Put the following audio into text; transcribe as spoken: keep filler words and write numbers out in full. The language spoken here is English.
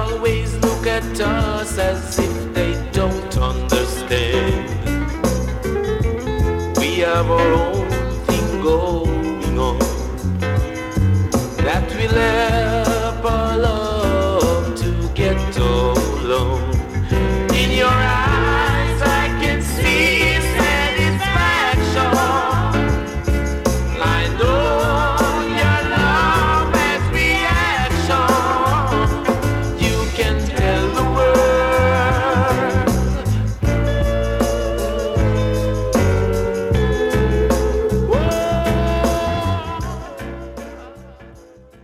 always look at us as if they don't understand. We have our own